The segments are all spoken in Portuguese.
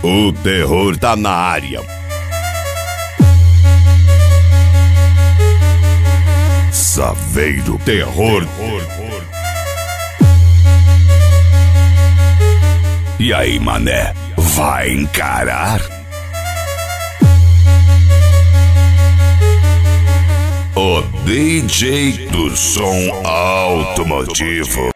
O terror tá na área. Saveiro Terror. E aí, mané, vai encarar? O DJ do som automotivo.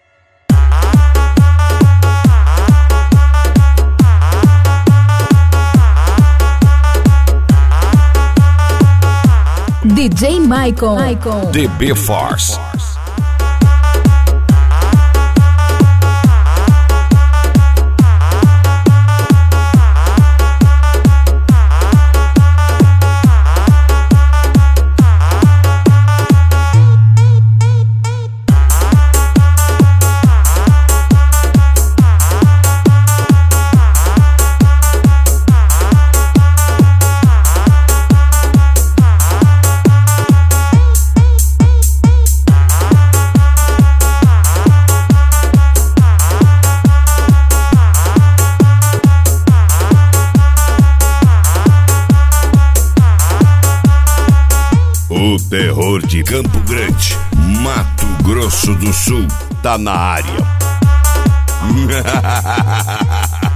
DJ Michael. DB Force. O terror de Campo Grande, Mato Grosso do Sul, tá na área.